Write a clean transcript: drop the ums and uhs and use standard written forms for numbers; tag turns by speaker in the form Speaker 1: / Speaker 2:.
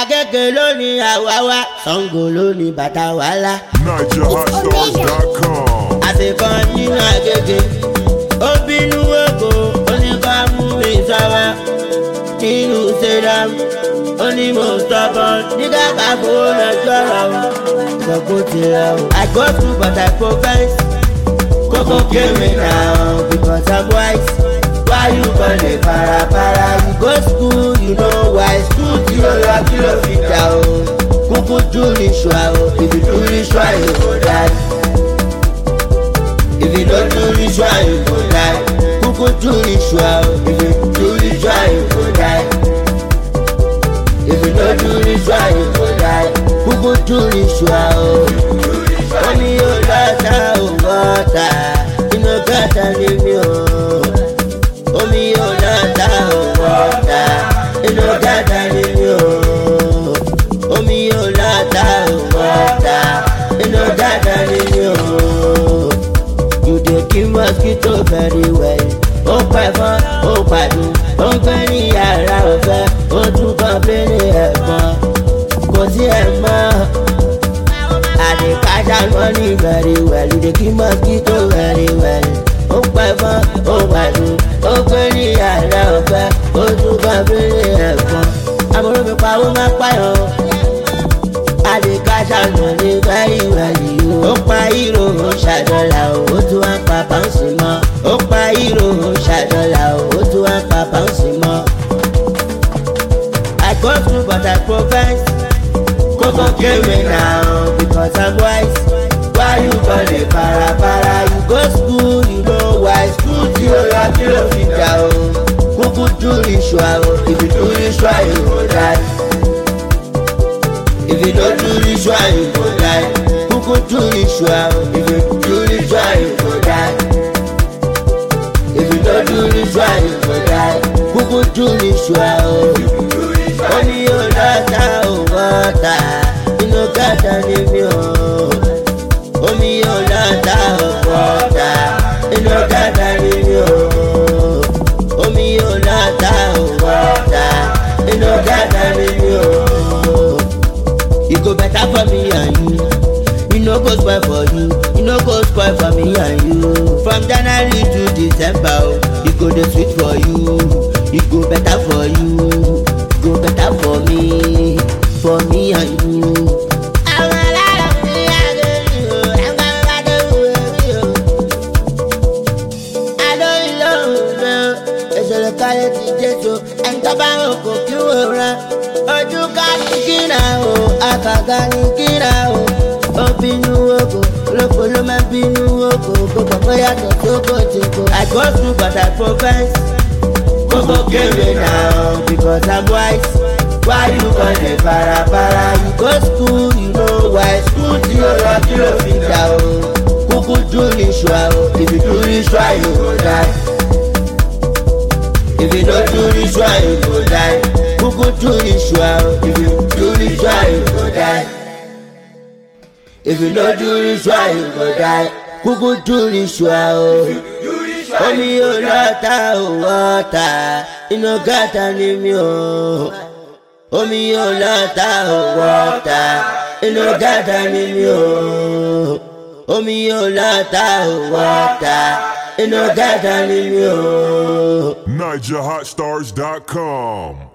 Speaker 1: Agége ló ní àwáwá, Ṣàngó ló ní bàtà wàhálà.
Speaker 2: NigerHotStars.com.
Speaker 1: Àsìkò nínú Agége, ó bínú ògo, ó ní ká mú mi sáwá. Nínú Sedam, ó ní mo stubborn, nígbà ká fowó lọ́jọ́ rà ó. Ìgbàgbọ́ ti rà ó. I go through but I progress. Kókó kéwì now because I'm wise. Why you gonna para? You go school, you know why. School tí ó lọ kí ló fi dà o. Kúkú do ritual o, if you do ritual you go die. If you don't do ritual you go die. Kúkú do ritual o, if you do ritual you go die. If you don't do ritual you go die. Kúkú do ritual o. Omi yóò lọ́ta ò wọ́ta, inú gàtà ni mi ò. Omi yóò lọ́ta ò wọ́ta, inú gàtà ni mi ò. Omi yóò lọ́ta ò wọ́ta, inú gàtà ni mi ò. You dey kill mosquito very well. Ó pẹ́ fún, ó pàdùn, ó ń gbé ní yàrá ọ̀fẹ́, ó tún kàn pé ní ẹ̀fọn. Kò sí ẹ̀ mọ́. I dey catch and money very well. You dey kill mosquito very well. Ó pẹ́ fún, ó pàdùn, ó gbé ní yàrá ọ̀fẹ́, ó tún kàn pé ní ẹ̀fọn. Àbúrò mi pa owó máa pààyàn. I dey catch and money very well. Ó pa hero, ó ṣàdọ́là o, ó tún wá pa pàǹsì mọ́. Ó pa hero, ó ṣàdọ́là o, ó tún wá pa pàǹsì mọ́. I go through but I progress. Kókó kéwì now because I'm wise. Why you gonna para? You go school, you know why. School tí ó lọ kí ló fi dà o. Kúkú do ritual o, if you do ritual you go die. If you don't do ritual you go die. Kúkú do ritual o, if you do ritual you go die. If you don't do ritual you go die. Kúkú do ritual o. Omi yóò lọ́ta ò wọ́ta, inú gàtà ni mi ò. Omi yóò lọ́ta ò wọ́ta, inú gàtà ni mi ò. Omi yóò lọ́ta ò wọ́ta, inú gàtà ni mi ò. E go better for me and you. E no go spoil for you. E no go spoil for me and you. From January to December, e go dey sweet for you. E go better for you. Go better for me and you. I'm alive, I don't know. It's a locality ti Jésù, ẹni tó bá rò kò kí wò rán. Ojú ká ní kíra o, àkàkà ní kíra o. Ó bínú oko, olóko ló máa bínú oko. Gbogbo kó yàtọ̀ sóko tìkò. I go through but I progress. Kókó kéwì now because I'm wise. Why you gonna para? You go school, you know why. School tí ó lọ kí ló fi dà o. Kúkú do ritual o, if you do ritual you go die. If you don't do ritual you go die. Kúkú do ritual o, if you do ritual you go die. If you don't do ritual you go die. Kúkú do ritual o. Omi yóò lọ́ta ò wọ́ta, inú gàtà ni mi ò. Omi yóò lọ́ta ò wọ́ta, inú gàtà ni mi ò. Omi yóò lọ́ta ò wọ́ta, inú gàtà ni mi ò.
Speaker 2: NigerHotStars.com.